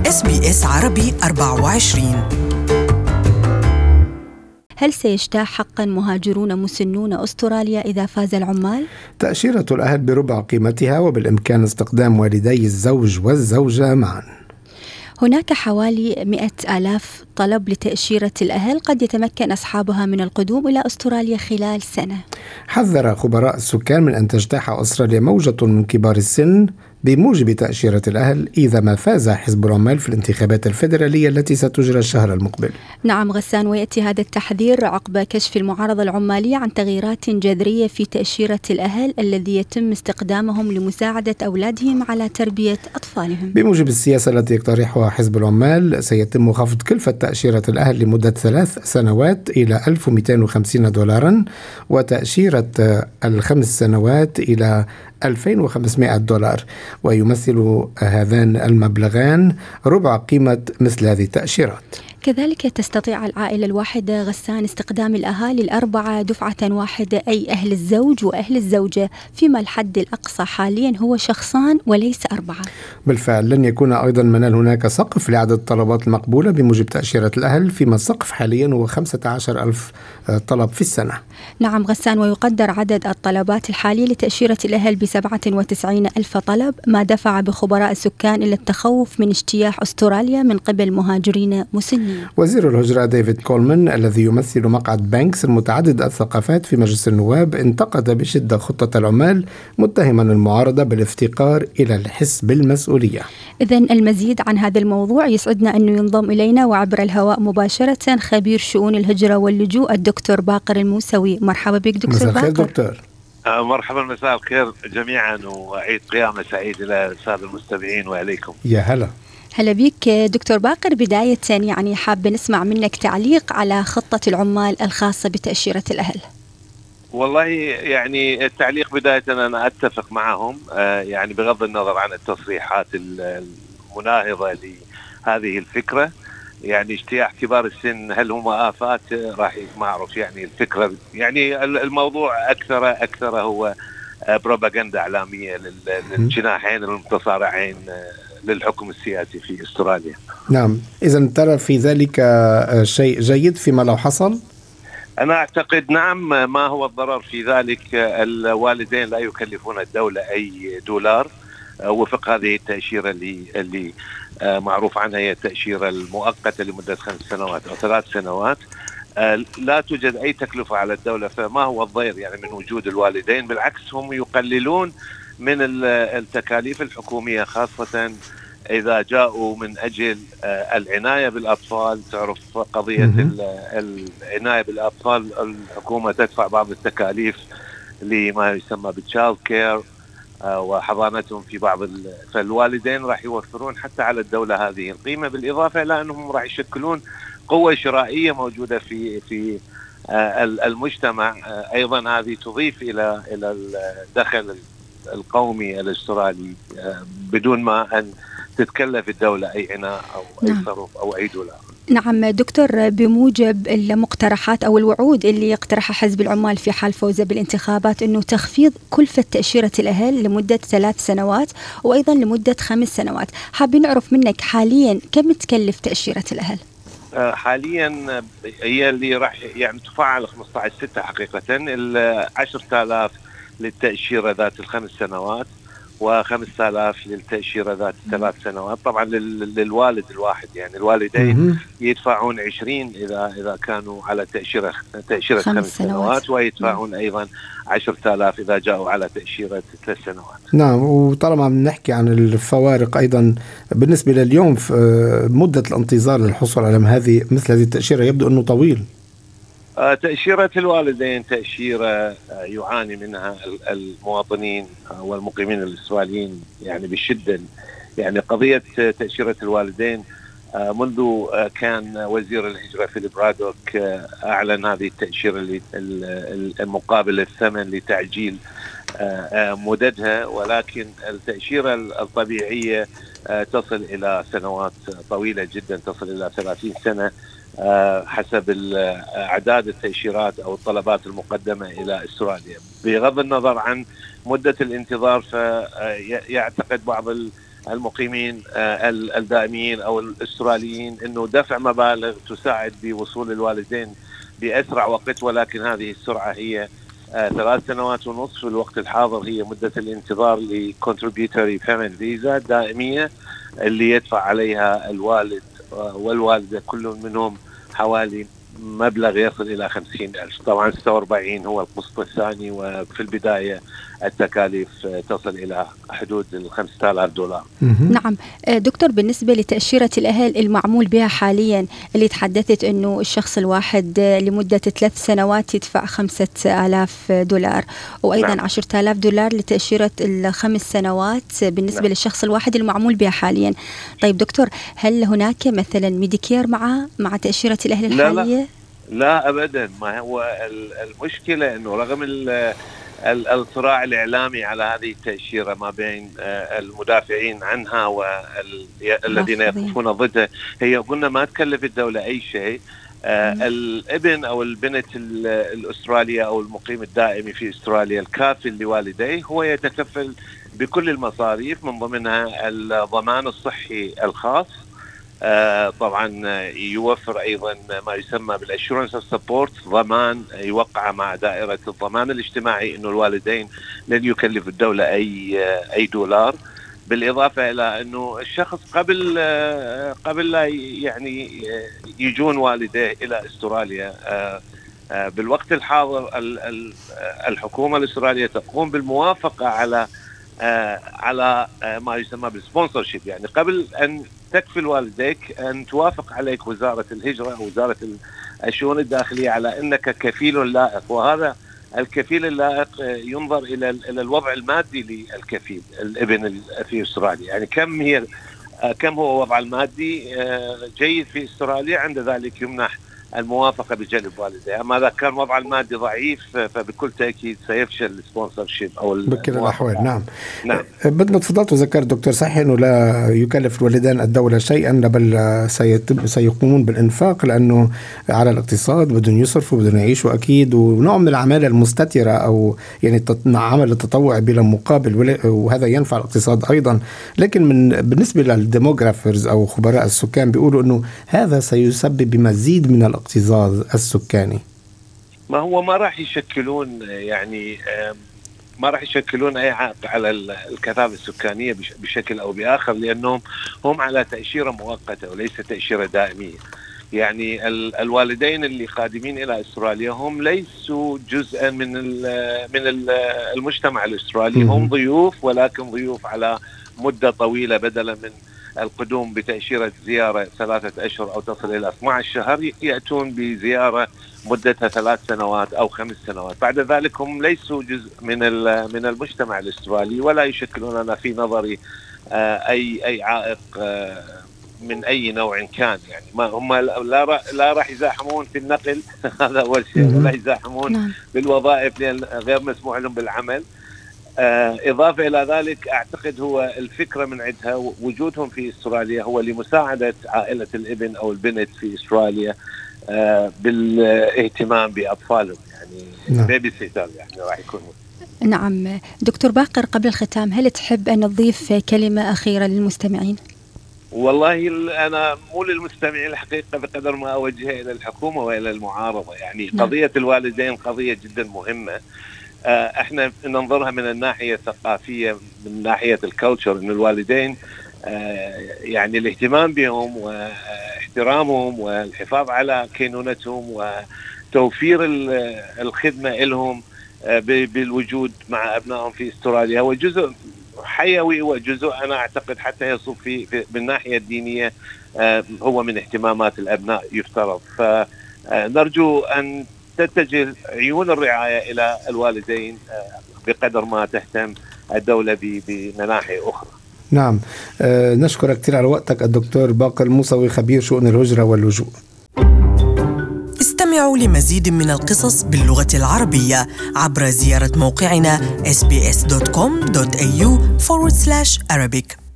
SBS عربي 24. هل سيجتاح حقا مهاجرون مسنون أستراليا إذا فاز العمال؟ تأشيرة الأهل بربع قيمتها، وبالإمكان استخدام والدي الزوج والزوجة معا. هناك حوالي 100,000 طلب لتأشيرة الأهل قد يتمكن أصحابها من القدوم إلى أستراليا خلال سنة. حذر خبراء السكان من أن تجتاح أستراليا موجة من كبار السن بموجب تأشيرة الأهل إذا ما فاز حزب العمال في الانتخابات الفيدرالية التي ستجرى الشهر المقبل. نعم غسان، ويأتي هذا التحذير عقب كشف المعارضة العمالية عن تغييرات جذرية في تأشيرة الأهل الذي يتم استخدامهم لمساعدة أولادهم على تربية أطفالهم. بموجب السياسة التي يقترحها حزب العمال، سيتم خفض كلفة تأشيرة الأهل لمدة 3 سنوات إلى $1250، وتأشيرة ال5 سنوات إلى $2500، ويمثل هذان المبلغان ربع قيمة مثل هذه التأشيرات. كذلك تستطيع العائلة الواحدة غسان استخدام الأهالي الأربعة دفعة واحدة، أي أهل الزوج وأهل الزوجة، فيما الحد الأقصى حاليا هو شخصان وليس 4. بالفعل لن يكون أيضا منال هناك سقف لعدد الطلبات المقبولة بموجب تأشيرة الأهل، فيما السقف حاليا هو 15,000 طلب في السنة. نعم غسان، ويقدر عدد الطلبات الحالية لتأشيرة الأهل ب97,000 طلب، ما دفع بخبراء السكان إلى التخوف من اجتياح أستراليا من قبل مهاجرين مسنين. وزير الهجرة ديفيد كولمان الذي يمثل مقعد بانكس المتعدد الثقافات في مجلس النواب انتقد بشدة خطة العمال، متهما المعارضة بالافتقار إلى الحس بالمسؤولية. إذن المزيد عن هذا الموضوع يسعدنا أنه ينضم إلينا وعبر الهواء مباشرة خبير شؤون الهجرة واللجوء الدكتور باقر الموسوي. مرحبا بك دكتور باقر. دكتور. مرحبا، مساء الخير جميعا، وعيد قيامة سعيد إلى السادة المستمعين وعليكم. يا هلا. هلا بك دكتور باقر. بداية يعني حابة نسمع منك تعليق على خطة العمال الخاصة بتأشيرة الأهل. والله يعني التعليق بداية أنا أتفق معهم، يعني بغض النظر عن التصريحات المناهضة لهذه الفكرة. يعني اجتياح كبار السن هل هم آفات؟ راح ما أعرف. يعني الفكرة يعني الموضوع أكثر هو بروباغندا إعلامية للجناحين المتصارعين للحكم السياسي في أستراليا. نعم، إذن ترى في ذلك شيء جيد فيما لو حصل؟ أنا أعتقد نعم. ما هو الضرر في ذلك؟ الوالدين لا يكلفون الدولة أي دولار وفق هذه التأشيرة اللي معروف عنها هي التأشيرة المؤقتة لمدة 5 سنوات أو 3 سنوات. لا توجد أي تكلفة على الدولة، فما هو الضير يعني من وجود الوالدين؟ بالعكس هم يقللون من التكاليف الحكومية، خاصة إذا جاءوا من أجل العناية بالأطفال. تعرف قضية العناية بالأطفال، الحكومة تدفع بعض التكاليف لما يسمى بالتشايلد كير وحضانتهم في بعض فالوالدين راح يوفرون حتى على الدولة هذه القيمة، بالإضافة إلى أنهم راح يشكلون قوة شرائية موجودة في المجتمع. أيضا هذه تضيف إلى الدخل القومي الاسترالي بدون ما أن تتكلف الدولة أي عناء أو أي صرف أو أي دولار. نعم دكتور، بموجب المقترحات أو الوعود اللي يقترحها حزب العمال في حال فوزه بالانتخابات، أنه تخفيض كلفة تأشيرة الأهل لمدة 3 سنوات وأيضا لمدة 5 سنوات، حابين نعرف منك حاليا كم تكلف تأشيرة الأهل؟ حاليا هي اللي راح يعني تفعل 15/6 حقيقة. 10,000 للتأشيرة ذات ال5 سنوات و5,000 للتأشيرة ذات 3 سنوات. طبعا للوالد الواحد، يعني الوالدين يدفعون 20 إذا كانوا على تأشيرة 5 سنوات، ويدفعون أيضا 10,000 إذا جاءوا على تأشيرة 3 سنوات. نعم، وطالما بنحكي عن الفوارق أيضا بالنسبة لليوم في مدة الانتظار للحصول على مثل هذه التأشيرة يبدو أنه طويل. تأشيرة الوالدين تأشيرة يعاني منها المواطنين والمقيمين الأستراليين يعني بشدة. يعني قضية تأشيرة الوالدين منذ كان وزير الهجرة فيليب رادوك أعلن هذه التأشيرة المقابل الثمن لتعجيل مددها، ولكن التأشيرة الطبيعية تصل إلى سنوات طويلة جدا، تصل إلى 30 سنة حسب أعداد التأشيرات أو الطلبات المقدمة إلى أستراليا. بغض النظر عن مدة الانتظار، فيعتقد بعض المقيمين الدائمين أو الأستراليين أنه دفع مبالغ تساعد بوصول الوالدين بأسرع وقت، ولكن هذه السرعة هي 3 سنوات ونصف. في الوقت الحاضر هي مدة الانتظار لcontributory parent visa دائمية اللي يدفع عليها الوالد والوالدة كل منهم حوالي مبلغ يصل إلى 50,000. طبعا 46 هو القسط الثاني، وفي البداية التكاليف تصل إلى حدود $5,000. نعم دكتور، بالنسبة لتأشيرة الأهل المعمول بها حاليا اللي تحدثت أنه الشخص الواحد لمدة 3 سنوات يدفع $5,000 وأيضا نعم. $10,000 لتأشيرة ال5 سنوات بالنسبة نعم. للشخص الواحد المعمول بها حاليا. طيب دكتور، هل هناك مثلا ميديكير مع تأشيرة الأهل الحالية؟ لا أبدا. ما هو المشكلة أنه رغم الصراع الإعلامي على هذه التأشيرة ما بين المدافعين عنها والذين يقفون ضدها، هي قلنا ما تكلف الدولة أي شيء. الابن أو البنت الأسترالية أو المقيم الدائمي في أستراليا الكافل لوالديه هو يتكفل بكل المصاريف، من ضمنها الضمان الصحي الخاص. طبعا يوفر أيضا ما يسمى بالأشورنس اوف سبورت، ضمان يوقع مع دائرة الضمان الاجتماعي أنه الوالدين لن يكلف الدولة أي دولار. بالإضافة إلى أنه الشخص قبل لا يعني يجون والديه إلى أستراليا، بالوقت الحاضر الحكومة الأسترالية تقوم بالموافقة على ما يسمى بالسبونسرشيب، يعني قبل أن تكفل والديك أن توافق عليك وزارة الهجرة أو وزارة الشؤون الداخلية على أنك كفيل لائق، وهذا الكفيل اللائق ينظر إلى الوضع المادي للكفيل الابن في أستراليا، يعني كم هو وضع المادي جيد في أستراليا، عند ذلك يمنح الموافقة بجانب والديه. أما إذا كان وضع المادي ضعيف فبكل تأكيد سيفشل السبونسرشيب أو بكل الأحوال. نعم. بدنا تفضلت وذكر دكتور صحيح أنه لا يكلف الوالدان الدولة شيئا، بل سيقومون بالإنفاق لأنه على الاقتصاد بدهم يصرفوا بدهم يعيشوا أكيد، ونوع من العمالة المستترة أو يعني عمل التطوع بلا مقابل، وهذا ينفع الاقتصاد أيضا. لكن بالنسبة للديموغرافرز أو خبراء السكان بيقولوا أنه هذا سيسبب بمزيد من الاكتظاظ السكاني. ما هو ما راح يشكلون أي عائق على الكثافة السكانية بشكل أو بآخر، لأنهم هم على تأشيرة مؤقتة وليس تأشيرة دائمية. يعني الوالدين اللي قادمين إلى أستراليا هم ليسوا جزءا من المجتمع الأسترالي، هم ضيوف، ولكن ضيوف على مدة طويلة، بدلا من القدوم بتأشيرة زيارة 3 أشهر أو تصل إلى 12 شهر يأتون بزيارة مدتها 3 سنوات أو 5 سنوات. بعد ذلك هم ليسوا جزء من المجتمع الأسترالي، ولا يشكلون أنا في نظري أي عائق من أي نوع كان. يعني ما هم لا راح يزاحمون في النقل هذا أول شيء، ولا يزاحمون بالوظائف لأن غير مسموح لهم بالعمل. إضافة إلى ذلك أعتقد هو الفكرة من عندها وجودهم في أستراليا هو لمساعدة عائلة الابن أو البنت في أستراليا بالاهتمام بأطفالهم، يعني بيبي سيتر يعني راح يكون. نعم دكتور باقر، قبل الختام هل تحب أن نضيف كلمة أخيرة للمستمعين؟ والله أنا مو للمستمعين الحقيقة بقدر ما أوجهها إلى الحكومة وإلى المعارضة. يعني قضية الوالدين قضية جدا مهمة. احنا ننظرها من الناحية الثقافية، من ناحية الكالتشر، ان الوالدين يعني الاهتمام بهم واحترامهم والحفاظ على كينونتهم وتوفير الخدمة لهم بالوجود مع أبنائهم في أستراليا هو جزء حيوي وجزء أنا أعتقد حتى يصب في بالناحية الدينية هو من اهتمامات الأبناء يفترض. فنرجو أن تتجه عيون الرعاية إلى الوالدين بقدر ما تهتم الدولة بمناحي أخرى. نعم، نشكرك كثير على وقتك الدكتور باقر الموسوي، خبير شؤون الهجرة واللجوء. استمعوا لمزيد من القصص باللغة العربية عبر زيارة موقعنا sbs.com.au/Arabic.